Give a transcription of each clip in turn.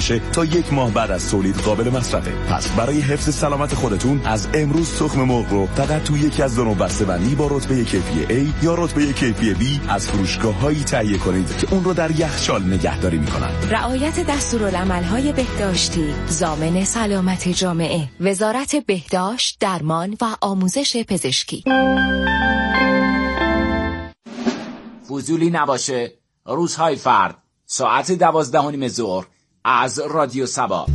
میشه تا 1 ماه بعد از تولید قابل مصرفه. پس برای حفظ سلامت خودتون از امروز تخم مرغ رو فقط تو یکی از 2 نوع بسته‌بندی با رتبه کیفی A یا رتبه کیفی B از فروشگاه‌هایی تهیه کنید که اون رو در یخچال نگهداری می‌کنن. رعایت دستورالعمل‌های بهداشتی ضامن سلامت جامعه. وزارت بهداشت، درمان و آموزش پزشکی. فضولی نباشه. روزهای فرد ساعت 12:30 ظهر از رادیو سبا.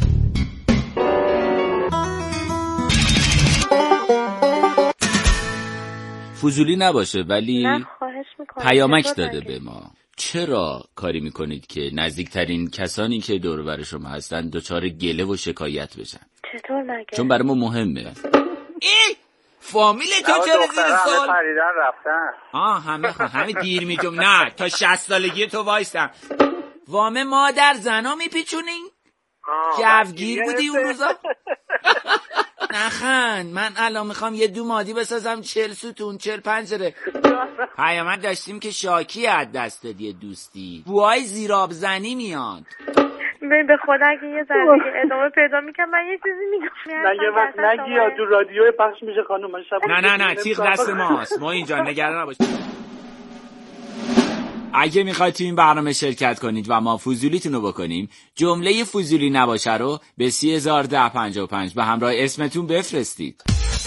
فضولی نباشه ولی پیامک داده به ما. چرا کاری میکنید که نزدیکترین کسانی که دور و بر شما هستن دچار گله و شکایت بشن؟ چطور مگه؟ چون برای ما مهمه. فامیل تو چرا زیر سال؟ همه دیر میگم. نه تا 60 سالگی تو وایستم. وام مادر زنا میپیچونین؟ جوگیر بودی اون روزا؟ نخند. من الان میخوام یه دومادی بسازم 40 ستون 40 پنجره. پیامک داشتیم که شاکی از دست داد یه دوستی. بوهای زیراب زنی میاد. ببین به خدا اگه یه ذره ادامه پیدا میکنم من یه چیزی میگم. نه یه وقت نگی یا تو رادیو پخش میشه خانم. من شب نه تیغ دست ماست. ما اینجا نگران نباشید. اگه میخواید تو این برنامه شرکت کنید و ما فضولیتون رو بکنیم، جمله فضولی نباشه رو به 301055 به همراه اسمتون بفرستید.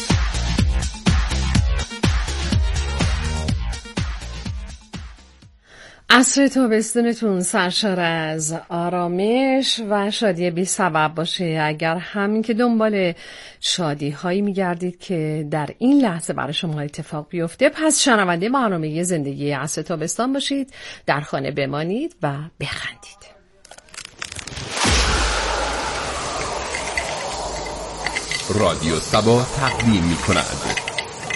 عصر تابستونتون سرشار از آرامش و شادی بی سبب باشه. اگر همین که دنبال شادی هایی میگردید که در این لحظه برای شما اتفاق بیفته، پس شنونده برنامه زندگی عصر تابستان باشید، در خانه بمانید و بخندید. رادیو سبا تقدیم می‌کند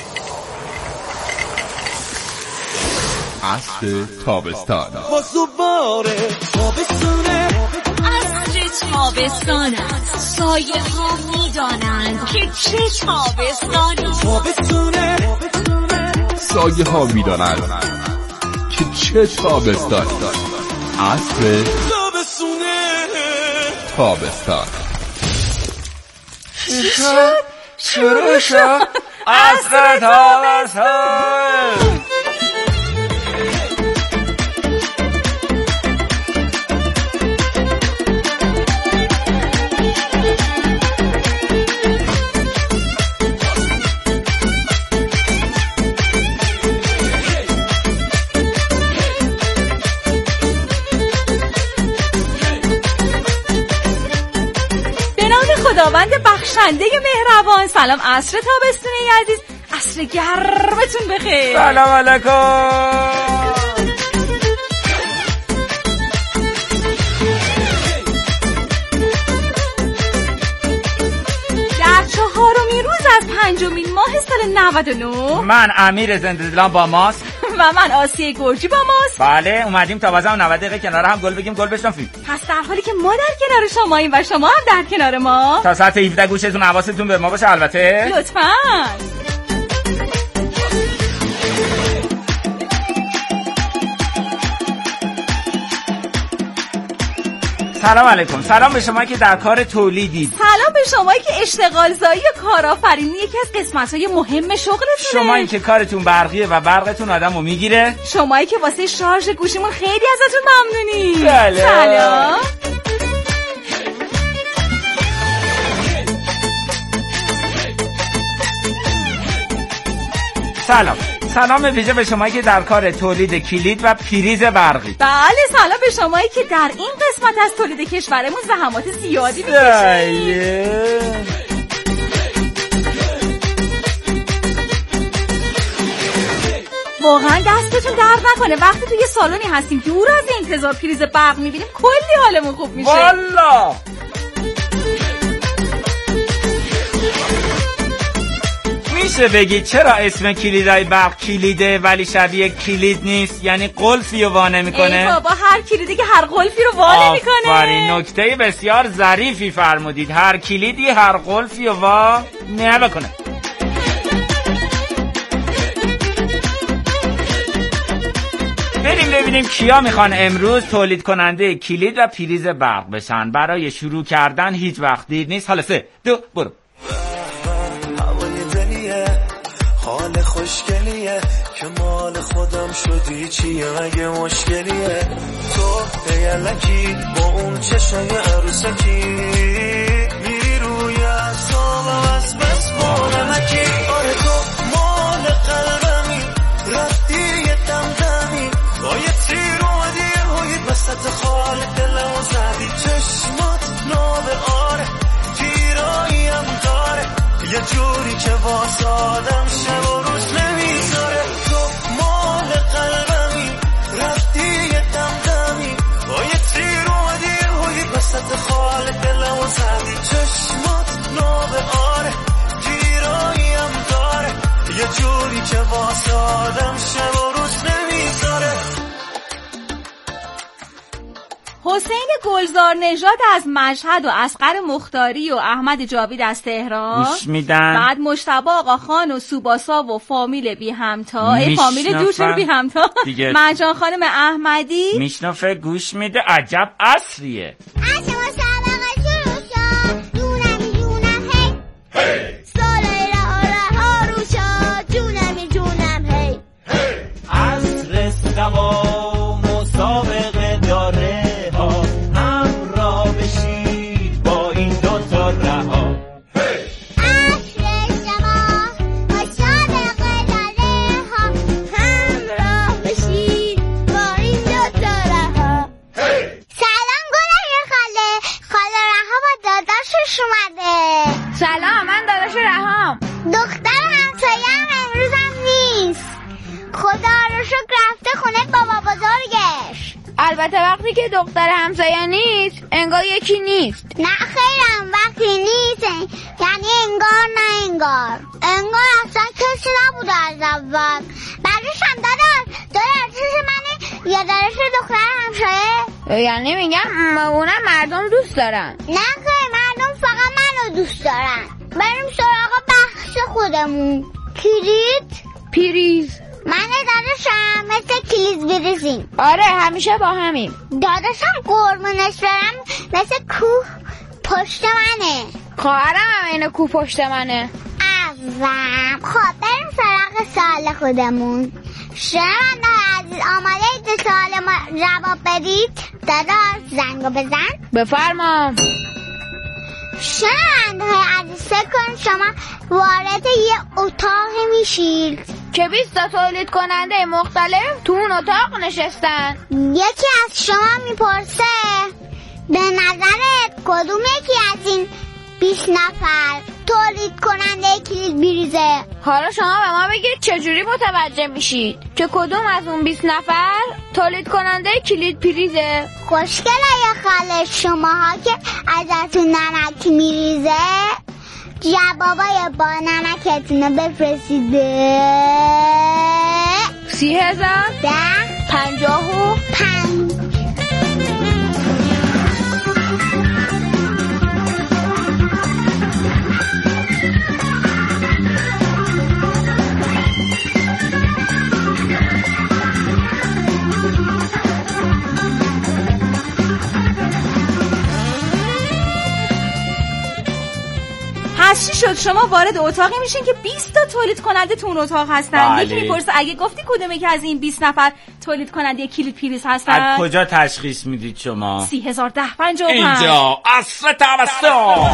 عصر تابستان. باره تابستانه، عصر تابستان است. سایه ها میدانند که چه تابستانی. تابستانه، سایه ها میدانند که چه تابستانی. عصر تابستانه، تابستان. شروع شد عصر تابستان. خداوند بخشنده مهربان، سلام عصر تابستونه عزیز، عصر گرمتون بخیر. سلام علیکم. در 4مین روز از 5مین ماه سال 99 من امیر زنده‌دلان با ماست و من آسیه گرجی با ماست. بله اومدیم تا بازم 90 دقیقه کنار هم گل بگیم گل بشنفیم. پس در حالی که ما در کنار شماییم و شما هم در کنار ما، تا ساعت 17 گوشتون حواستون به ما باشه البته. لطفاً. سلام علیکم. سلام به شما که در کار تولیدید. سلام به شمایی که اشتغال زایی و کارآفرینی یکی از قسمت‌های مهم شغلتونه. شمایی که کارتون برقیه و برقتون آدمو میگیره. شمایی که واسه شارژ گوشیمون خیلی ازتون ممنونی. سلام. سلام. سلام ویژه به شمایی که در کار تولید کلید و پریز برقی. بله سلام به شمایی که در این قسمت از تولید کشورمون زحمات زیادی می‌کشید. واقعا دستتون درد نکنه وقتی توی سالونی هستیم دور از انتظار پریز برق می‌بینیم کلی حالمون خوب میشه. والا میشه بگید چرا اسم کلیدای برق کلیده ولی شبیه کلید نیست؟ یعنی قلفی رو وا نمی‌کنه؟ ای بابا هر کلیدی که هر قلفی رو وا نمی‌کنه. آفرین، نکته بسیار ظریفی فرمودید. هر کلیدی هر قلفی رو وا نمی‌کنه. بریم ببینیم کیا میخوان امروز تولید کننده کلید و پریز برق بشن. برای شروع کردن هیچ وقت دیر نیست. حالا 3 2 برو. هوای دلیه، حال خوشگلیه که مال خودم شدی، چیه مگه مشکلیه؟ تو یلکی با اون چشم عروسکی میری روی اعصابم از بس بانمکی. آره تو مال قلبمی، رفتی یه دمدمی با یه تیر اومدی هایی وسط خال دلمو زدی. چشمات نابه آره تیراییم داره، یه جوری که واسه آدم شب و روز نمیذاره. تو مال قلبمی، رفتی یه دمدمی با یه تیر اومدی هایی وسط خال دلمو زدی. چشمات نابه آره تیراییم داره، یه جوری که واسه آدم شب و روز نمیذاره. حسین گلزار نژاد از مشهد و اصغر مختاری و احمد جاوید از تهران گوش میدن. بعد مجتبی آقاخان و سوباسا و فامیل بی همتا، فامیل دور بی همتا، مرجان خانم احمدی میشنفه گوش میده. عجب عصریه. سلام، من داداش رهام. دختر همسایه‌ام امروزم نیست، خدا رو شکر رفته خونه بابا بزرگش. البته وقتی که دختر همسایه نیست انگار یکی نیست. نه خیرم، وقتی نیست یعنی انگار نه انگار اصلا کسی نبوده از اول. بعدش هم داداش چیز منه یا داداش دختر همسایه، یعنی میگم اونم مردم دوست دارن. نه خیر، مردم فقط منو دوست دارن. بریم سراغ بخش خودمون. پریز. من داداشم مثل کلیز بریزیم. آره همیشه با همیم. داداشم قربونش برم مثل کوه پشت منه. خواهرم هم اینه کوه پشت منه. خب بریم سراغ سوال خودمون. شنونده عزیز آماده اید به سوال ما جواب بدید؟ داداش زنگو بزن. بفرما. شنونده عزیز فکر کن شما وارد یه اتاقی میشید که 20 تا تولید کننده مختلف تو اون اتاق نشستن. یکی از شما میپرسه به نظرت کدوم یکی از این 20 نفر تولید کننده کلید بریزه؟ حالا شما به ما بگید چجوری متوجه میشید که کدوم از اون 20 نفر تولید کننده کلید پریزه؟ خوشگله یا خاله شماها که ازتون نمک میریزه جوابای با نمکتونو بفرستیده. 30,000 55. پس چی شد شما وارد اتاقی میشین که 20 تا تولید کننده تو اون اتاق هستن؟ یکی میپرسه اگه گفتی کدومه که از این 20 نفر تولید کننده کلید پریز هستن؟ از کجا تشخیص میدید شما؟ 30,055 اینجا عصر تبسم.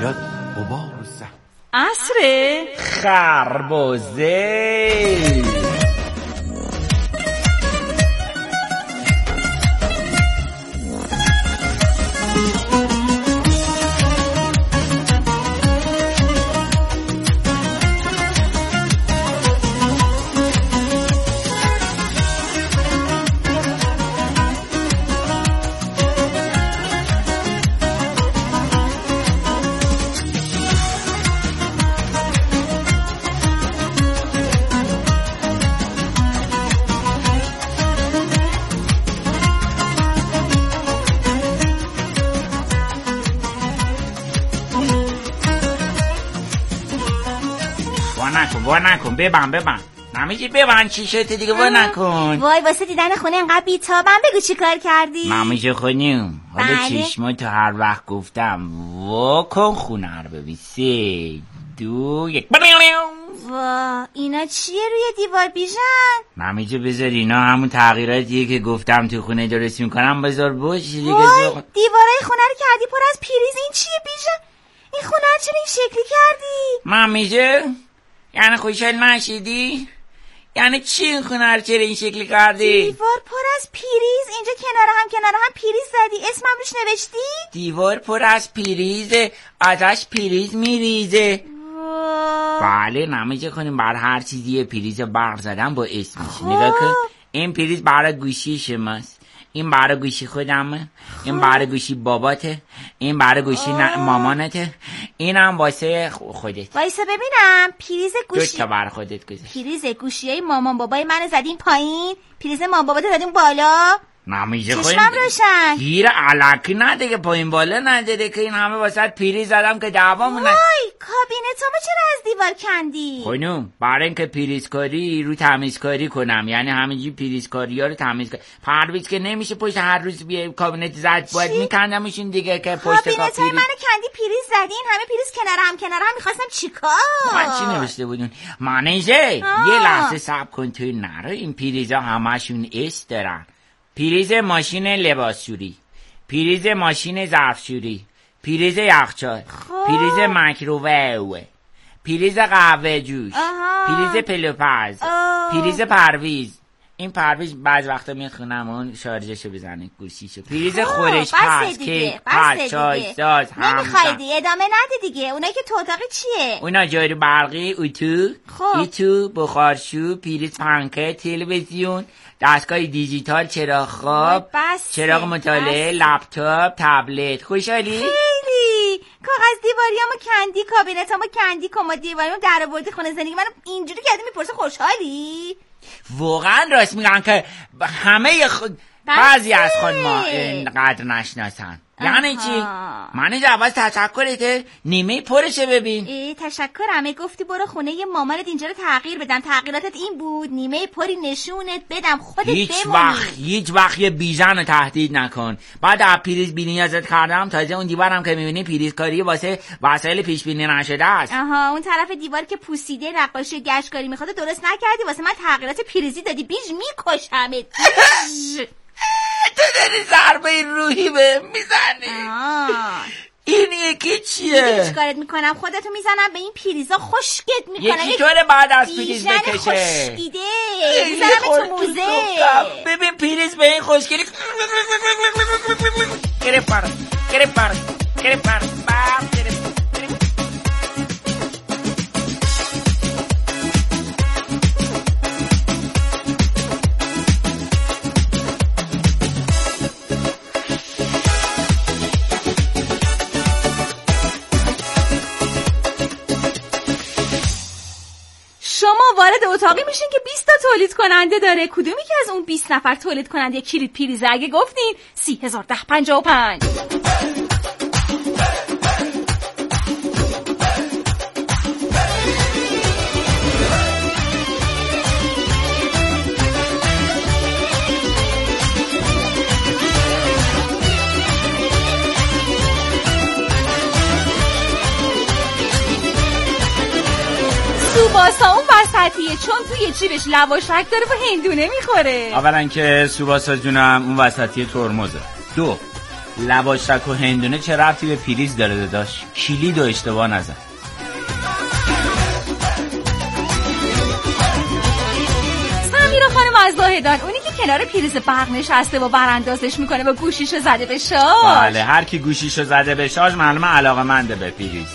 باید غبار سه عصره خربزه. وا نکن ببن نمیگی ببن چیشت دیگه وا نکن. وای واسه دیدن خونه انقدر بی‌تابم بگو چی کار کردی؟ مامیش خونیم حالا چشماتو هر وقت گفتم وا کن خونه رو ببین 3 2 1. وا اینا چیه روی دیوار بیژن؟ مامیجو بذار اینا همون تغییراتیه که گفتم تو خونه درست میکنم بذار باشه دیگه. وای دیوارای خونه رو کردی پر از پیریز. این چیه بیژن؟ این خونه رو چرا این شکلی کردی؟ مامیجو یعنی خوشحال نشیدی؟ یعنی چی این خونه رو چرا این شکلی کردی؟ دیوار پر از پیریز. اینجا کنار هم پیریز زدی. اسمم روش نوشتی؟ دیوار پر از پیریزه ازش پیریز میریزه. بله نمیشه کنیم بر هر چیزی پریز برق زدن با اسمش. نگاه کن این پریز برای گوشی شماست، این برای گوشی خودمه، این برای گوشی باباته، این برای گوشی مامانته، اینم واسه خودت. وایسا ببینم پریز گوشی 2 تا برای خودت گذاشت. پریز گوشیای مامان بابای منو زدین پایین، پریز مامان بابات زدین بالا. نمیشه چشمم روشن. گیر علکی نده که پایین بالا نداره که این همه واسه پریز زدم که دعوامون. وای کابینتامو چرا از دیوار کندی؟ خانوم برای اینکه پریزکاری رو تمیزکاری کنم، یعنی همینجوری پریزکاری ها رو تمیز کنم. پرویز که نمیشه پشت هر روز بیه کابینت زد باید میکندمشون دیگه که پشت کابینتای منو کندی پریز زدین همه پریز کنار هم میخواستم چیکار؟ من چی نوشته بودون؟ منیجه یه لحظه صبر کن توی نرو. این پریزا همشون اس دارن. پریز ماشین لباسشویی، پریز ماشین ظرفشویی، پریز یخچال، پریز میکروویو، پریز قهوه جوش، پریز پلوپز، پریز پرویز. این پرویز بعض وقتا میخونم اون شارژشو بزنه گوشیشو. پریز خورش پس کیک پس چای ساز نمیخوایدی ادامه نده دیگه. اونایی که تو اتاقی چیه؟ اونا جارو برقی، ایتو، بخارشو، پریز پنکه، تلویزیون، دستگاه دیجیتال، چراغ خواب، چراغ مطالعه، لپتاپ، تبلت. خوشحالی؟ خیلی. کاغذ دیواریامو کندی، کابینتامو کندی، کمد دیواریامو درآوردی خونه زندگی منو اینجوری کردی میپرسه خوشحالی؟ واقعا راست میگن که همه بعضی از خانم‌ها اینقدر نشناسن. یعنی چی؟ من اول تشکرته نیمه پرشه ببین. تشکرمه گفتی برو خونه ی مامانت اینجا رو تغییر بدم. تغییراتت این بود نیمه پری نشونت بدم خودت بمونی. هیچ وقت یه بیژن رو تهدید نکن. بعد از پریز بینی ازت کردم تازه اون دیوارم که میبینی پریزکاری واسه وسایل پیش بینی نشده است. اون طرف دیوار که پوسیده نقاشی گشتکاری میخواد درست نکردی واسه من تغییرات پریزی دادی. بیج میکشمت. تو داری ضربه روحی به میزنی. این یکی چیه؟ چی کارت میکنم خودتو میزنم به این پریزا خشکت میکنم. یکی طوره بعد از پریز بکشه خشکیده میزنم تو موزه. ببین پریز به این خشکیلی گرفت وارد اتاقی میشین که 20 تا تولید کننده داره. کدومی که از اون 20 نفر تولید کننده کلید پریزه اگه گفتین 30,1055. سوباسا اون وسطیه چون توی جیبش لواشک داره و هندونه میخوره. اولا که سوباسا جونم اون وسطیه ترمزه. 2 لواشک و هندونه چه ربطی به پریز داره داداش؟ کلید و اشتباه نزن. سمیرا خانم از زاهدان، اونی که کنار پریز برق نشسته و براندازش میکنه و گوشیشو زده به شاش. بله، هر کی گوشیشو زده به شاش معلومه علاقه‌منده به پریز.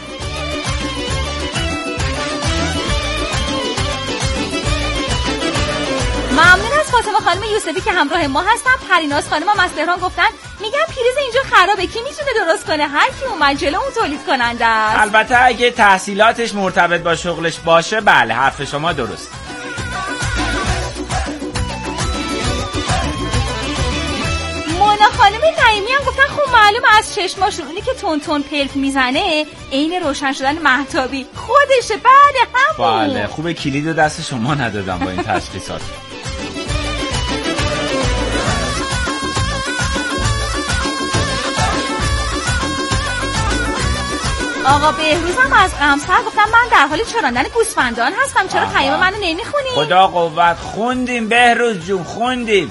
ممنون از فاطمه خانم یوسفی که همراه ما هستن. پریناز خانم هم از تهران گفتن میگم پریز اینجا خرابه، کی میتونه درست کنه؟ هر کی اومد جلو اون تولید کننده است. البته اگه تحصیلاتش مرتبط با شغلش باشه بله، حرف شما درست. مونا خانم نعیمی هم گفتن خب معلومه از چشماشون اونی که تون تون پلک میزنه عین روشن شدن مهتابی خودشه. بله همون. بله خوبه کلیدو دست شما ندادم با این تشخیصات. آقا بهروز هم از قمصر گفتم من در حال چراندن گوسفندان هستم، چرا پیام منو نمیخونی؟ خدا قوت. خوندیم بهروز جون، خوندیم.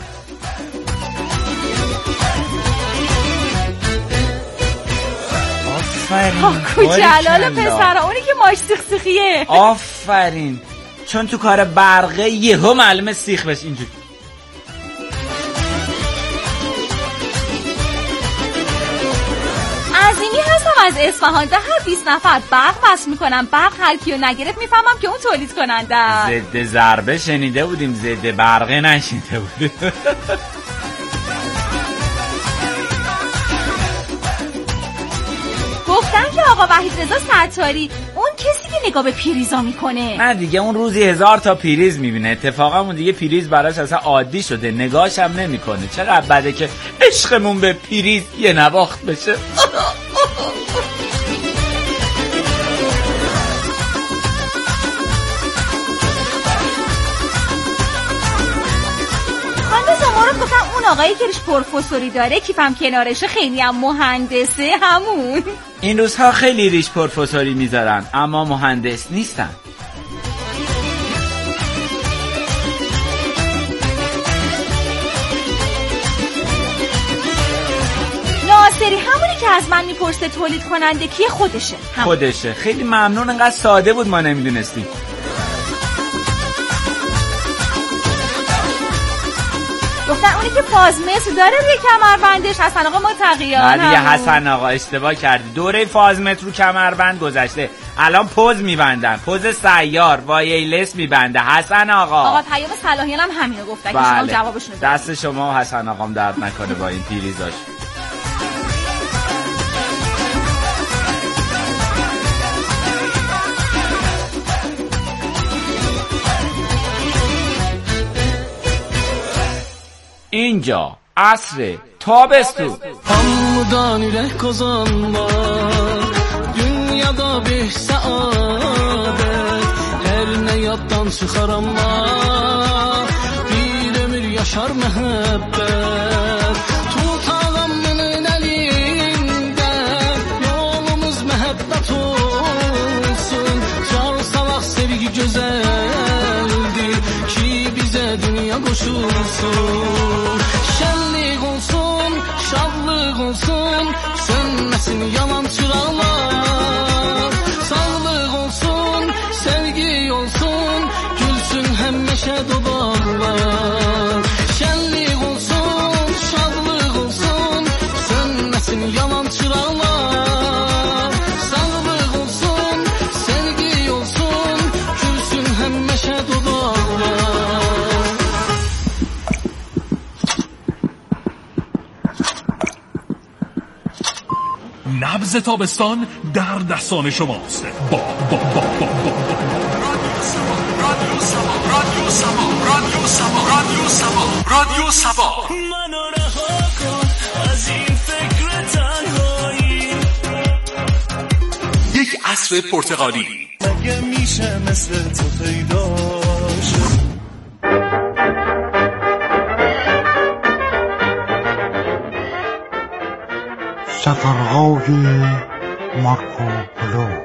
آفرین جلال پسر، اونی که ماش سیخسیخیه. آفرین، چون تو کار برقه یهو معلومه سیخ بشه اینجوری. عظیمی هستم از اصفهان، به هر 20 نفر برق وصل میکنم، برق هر کیو نگرفت میفهمم که اون تولید کننده. ضد ضربه شنیده بودیم، ضد برقه نشنیده بودیم. گفتن که آقا وحید رضا ستاری اون کسی که نگاه به پریزا میکنه. نه دیگه، اون روزی 1000 تا پریز میبینه. اتفاقا اون دیگه پریز براش اصلا عادی شده، نگاهش هم نمیکنه. چقدر بده که عشقمون به پریز یه نواخت بشه. گفتم اون آقایی که ریش پروفسوری داره کیفم کنارشه خیلی هم مهندسه همون. این روزها خیلی ریش پروفسوری میذارن اما مهندس نیستن. ناصری همونی که از من میپرسه تولید کننده کیه؟ خودشه. خودشه. خیلی ممنون، انقدر ساده بود ما نمیدونستیم. گفتن اونی که فازمتر داره روی کمربندش حسن آقا متقیان. نه دیگه حسن آقا اشتباه کردی، دوره فازمتر رو کمربند گذشته، الان پوز میبندن، پوز سیار وایلس میبنده حسن آقا. آقا پیام صلاحیان هم همینو گفتن که شما جوابشون رو دست شما و حسن آقام درد نکنه با این پیریزاش. اینجا عصر تابستون. Hamdani reh kozanma dünyada bir saadet her ne yattan çıkaranma bir ömür yaşar mehabbet tut ağamının elinden yolumuz mehabbet olsun çal salak sevgi güzeldir ki bize dünya koşulsun şenlik olsun şadlık olsun sönmesin yalan çırağlar sağlık olsun sevgi olsun gülsün hemmeşe dudaklar şenlik olsun şadlık olsun sönmesin yalan çırağlar sağlık olsun sevgi olsun gülsün hemmeşe dudaklar. نبض تابستان در دستان شماست. با رادیو سبا. منو رها کن از این فکر تنهایی. یک عصر پرتغالی. مگه میشه مثل تو پیدا شد؟ سفرهای مارکوپولو.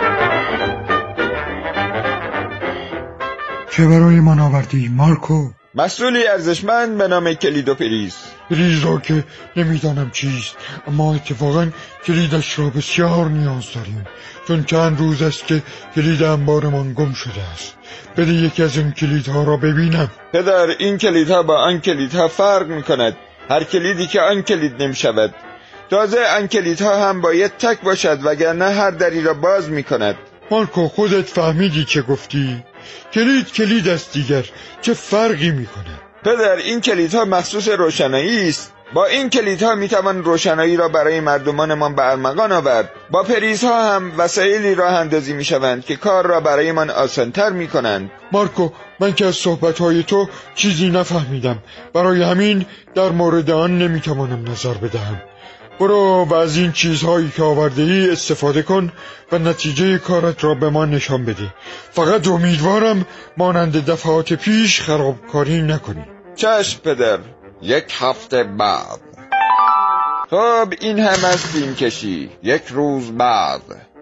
چه برای من آوردی مارکو؟ مسئولی ارزشمند به نام کلید و پریز. پریز را که نمیدانم چیست، اما اتفاقا کلیدش را بسیار نیاز داریم، چون چند روز است که کلید انبارمان گم شده است. بده یکی از این کلیدها را ببینم. پدر، این کلیدها با آن کلیدها فرق میکند. هر کلیدی که آن کلید نمیشود. تازه آن کلیدها هم باید تک باشد، وگرنه هر دری را باز میکند. مارکو، خودت فهمیدی چه گفتی؟ کلید است دیگر، چه فرقی میکنه؟ پدر، این کلیدها مخصوص روشنایی است. با این کلیدها میتوان روشنایی را برای مردمانمان به ارمغان آورد. با پریزها هم وسایلی راه اندازی میشوند که کار را برایمان آسانتر میکنند. مارکو، من که از صحبتهای تو چیزی نفهمیدم، برای همین در مورد آن نمیتوانم نظر بدهم. برو و از این چیزهایی که آورده ای استفاده کن و نتیجه کارت را به ما نشان بده. فقط امیدوارم مانند دفعات پیش خرابکاری نکنی. چشم پدر. 1 هفته بعد. خب این هم از فیلم کشی. 1 روز بعد.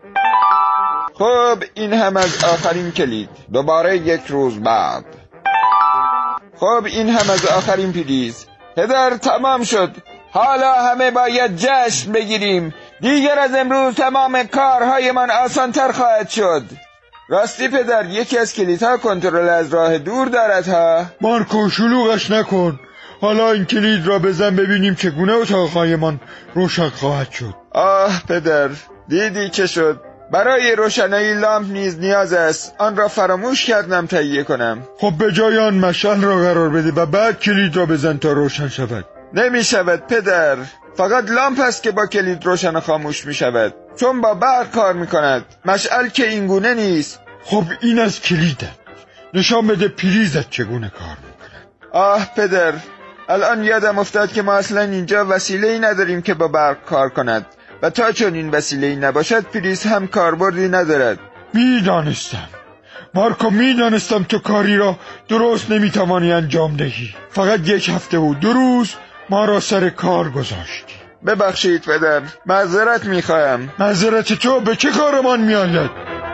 خب این هم از آخرین کلید. دوباره 1 روز بعد. خب این هم از آخرین پریز. پدر، تمام شد. حالا همه باید جشن بگیریم. دیگر از امروز تمام کارهایمان آسانتر خواهد شد. راستی پدر، یکی از کلیدها کنترل از راه دور دارد ها. مارکو، شلوغش نکن. حالا این کلید را بزن ببینیم چگونه اتاقهایمان روشن خواهد شد. آه پدر، دیدی چه شد؟ برای روشنایی لامپ نیز نیاز است. آن را فراموش کردم تهیه کنم. خب به جای آن مشعل را قرار بده و بعد کلید را بزن تا روشن شود. نمی شود پدر. فقط لامپ است که با کلید روشن و خاموش می شود، چون با برق کار می کند. مشعل که اینگونه نیست. خب این از کلیدت. نشان بده پریزت چگونه کار می کند. آه پدر، الان یادم افتاد که ما اصلا اینجا وسیله‌ای نداریم که با برق کار کند و تا چون این وسیله‌ای نباشد پریز هم کاربردی ندارد. میدانستم مارکو، میدانستم تو کاری را درست نمیتوانی انجام دهی. فقط 1 هفته و 2 روز ما را سر کار گذاشتی. ببخشید پدر، معذرت میخواهم. معذرت تو به چه کارمان میآید؟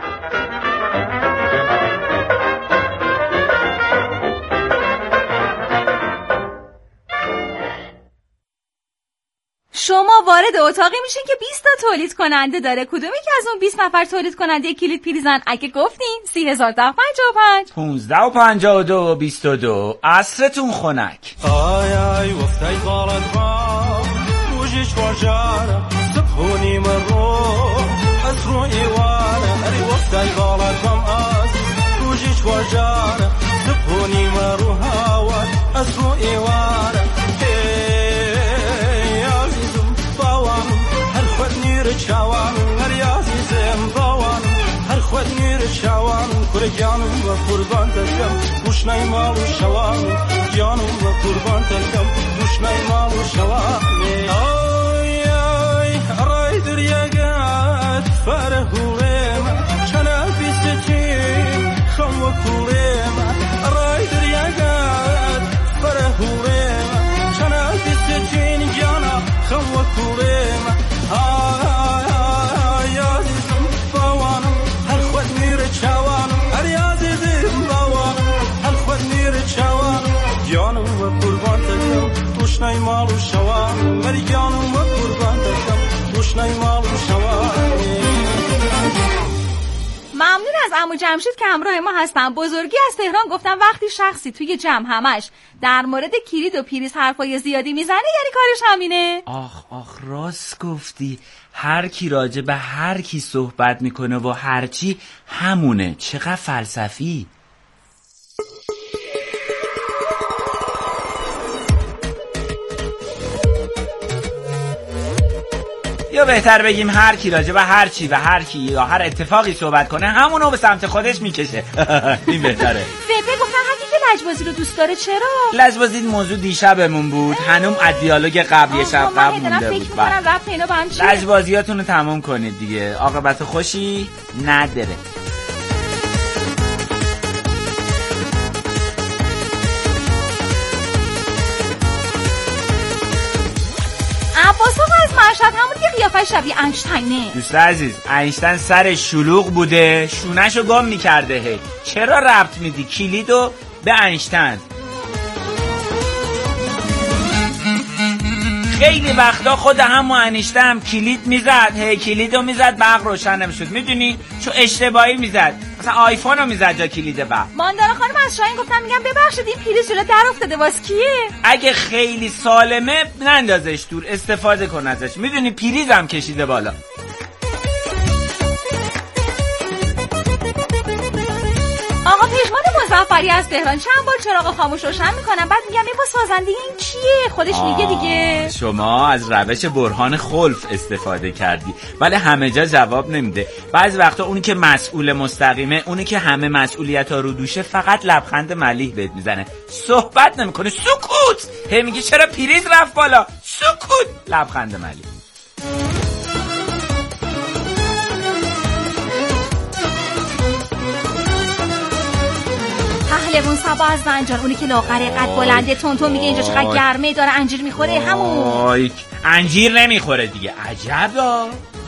شما وارد اتاقی میشین که 20 تا تولید کننده داره. کدومی که از اون 20 نفر تولید کننده کلید پریزن؟ اگه گفتین 30,055 15 و 52 و 22. عصرتون خنک. آی آی وفتای غالت غام روجی شوارجارة سبحوني مرو حسرو ایوانه اری وفتای غالت غام عزیز روجی شوارجارة سبحوني مرو هاوان حسرو ایوانه شوان هر عزیزم باوان هر خود نیر شوان کر جانم و قربان تکم گوش نیمال و شوان جانم و قربان تکم گوش نیمال و شوان آی آی رای دریاگات فرهولم چنا بیستیم خم و کولم رای دریاگات فرهولم چنا بیستیم جانا خم و کولم مالو شوان ولی جانم و قربان دکم دوشنای مالو شوان. ممنون از عمو جمشید که همراه ما هستن. بزرگی از تهران گفتن وقتی شخصی توی جمع همش در مورد کلید و پریز حرفای زیادی میزنه یعنی کارش همینه. آخ راست گفتی. هر کی راجع به هر کی صحبت میکنه و هر چی همونه. چقدر فلسفی. یا بهتر بگیم هر کی راجع به هر چی و هر کی یا هر اتفاقی صحبت کنه همونو به سمت خودش میکشه. این بهتره. فقه گفتن هر کی که لجبازی رو دوست داره چرا؟ لجبازی موضوع دیشبمون بود. هنوز از دیالوگ قبلی شب قبل مونده بود. لجبازیاتون رو تموم کنید دیگه. عاقبت خوشی نداره. عباس آقا از مشهد همون که قیافه شبیه اینشتینه. دوست عزیز، اینشتین سر شلوغ بوده، شونهشو گم میکرده. چرا ربط میدی کلیدو به اینشتین؟ خیلی وقتا خود همون انیشته هم کلید میزد، کلیدو میزد برق روشن نمیشد، میدونی؟ چون اشتباهی میزد، مثلا آیفون رو میزد جا کلید برق. ماندارا خانم از شاهین گفتم میگم ببخشید این پریز جلو در افتاده، واس کیه؟ اگه خیلی سالمه نندازش دور، استفاده کن ازش، میدونی پریزم کشیده بالا. آقا پژمان مظفری از تهران چند بار چراغ خاموش روشن میکنم، بعد میگم این با سازنده این کیه؟ خودش میگه دیگه. شما از روش برهان خلف استفاده کردی، ولی همه جا جواب نمیده. بعضی وقتا اونی که مسئول مستقیمه، اونی که همه مسئولیت‌ها رو دوشه، فقط لبخند ملیح بهت میزنه، صحبت نمیکنه، سکوت. هی میگه چرا پریز رفت بالا؟ سکوت، لبخند ملیح. پهلوان صبا از زنجان، اونی که لاغره قد بلنده تونتون میگه اینجا چقدر گرمه، داره انجیر میخوره، همون. انجیر نمیخوره دیگه، عجبا.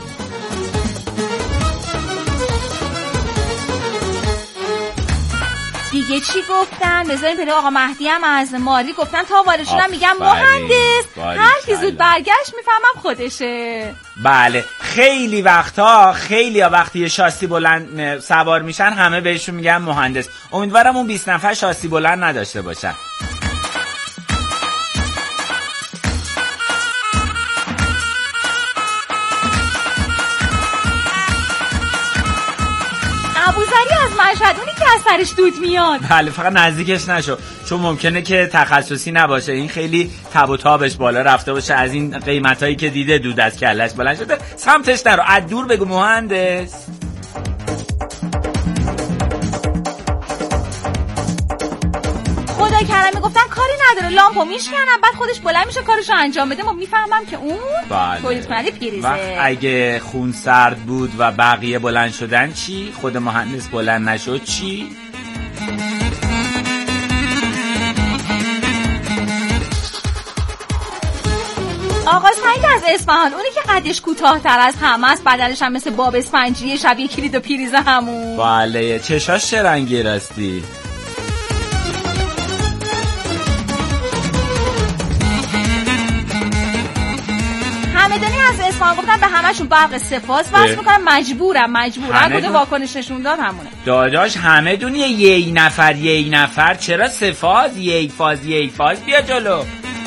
دیگه چی گفتن؟ بذاریم پیدا. آقا مهدی هم از ماری گفتن تا وارشونم میگم مهندس، هر کی زود برگشت میفهمم خودشه. بله خیلی وقتا وقتی شاسی بلند سوار میشن همه بهشون میگن مهندس. امیدوارم اون 20 نفر شاسی بلند نداشته باشن. ابوذری از مشهد، اونی که از سرش دود میاد. بله فقط نزدیکش نشو، چون ممکنه که تخصصی نباشه، این خیلی تب و تابش بالا رفته باشه، از این قیمتایی که دیده دود از کلش بلند شده. سمتش نرو، از دور بگو مهندس. خدا کرمی گفتن کاری نداره، لامپو میشکنم، بعد خودش بلند میشه کارشو انجام بده. ما میفهمم که اون تولید کننده پریزه. اگه خون سرد بود و بقیه بلند شدن چی؟ خود مهندس بلند نشد چی؟ آقا سعید از اصفهان، اونی که قدش کوتاه‌تر از همه است، بدنش هم مثل باب اسفنجیه، شبیه کلید و پریز همون. بله چشاش چه رنگی راستی؟ همدانی از اصفهان گفتن به همشون برق سفاز واسه میکنم، مجبورم بوده واکنش نشون داد همونه. داداش همدونی یه نفر چرا سفاز؟ یه فاز بیا جلو.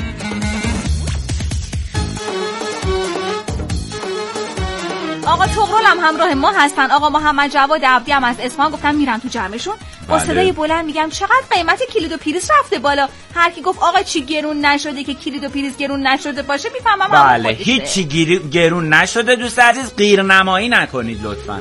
آقا تغرل هم همراه ما هستن. آقا محمد جواد عبدی هم از اصفهان گفتن میرن تو جمعشون با صدای بلند میگم چقدر قیمت کلید و پریز رفته بالا. هر کی گفت آقا چی گرون نشده که کلید و پریز گرون نشده باشه میفهمم. بله هیچی گرون نشده. دوست عزیز غیرنمایی نکنید لطفاً.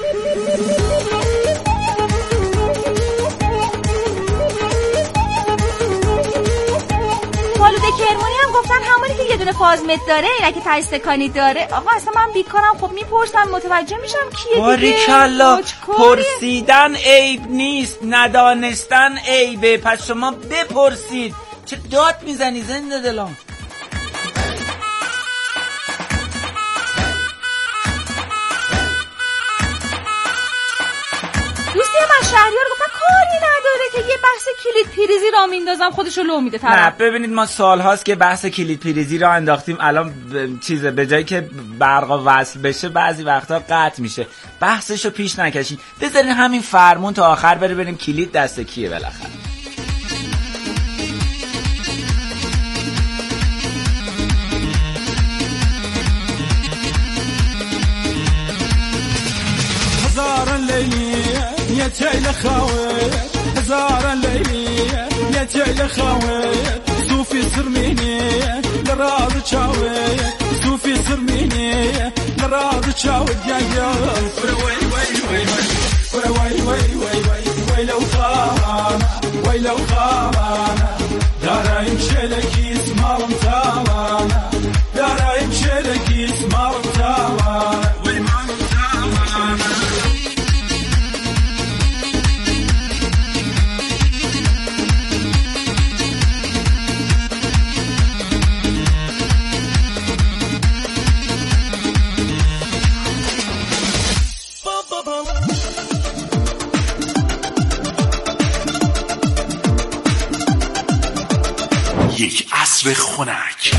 فالوده کرمانی هم گفتن همونی که یه دونه فازمت داره، اینه که تایستکانی داره. آقا اصلا من بیکارم، خب میپرسم متوجه میشم کیه دیگه. باریکلا، پرسیدن عیب نیست، ندانستن عیبه، پس شما بپرسید. چه داد میزنی زنده دلم؟ دوستی هم از شهریار گفتن کاری نداره که یه بحث کلید پریزی را میندازم خودشو لو میده طرف. نه ببینید ما سالهاست که بحث کلید پریزی را انداختیم، الان چیزه به جایی که برقا وصل بشه بعضی وقتا قطع میشه، بحثشو پیش نکشید، بذارین همین فرمون تا آخر بره بریم کلید دست کیه بالاخره. هزار ليلية يا تيل خاوي، هزار ليلية يا تيل خاوي، صوفي سرميني لراض تشاوي، صوفي سرميني لراض تشاوي يا وي لو خانا وي لو خانا دارين شلكي اسمارم تاوانا، دارين شلكي اسمارم تاوانا وي مارم تاوانا. یک عصر خنک.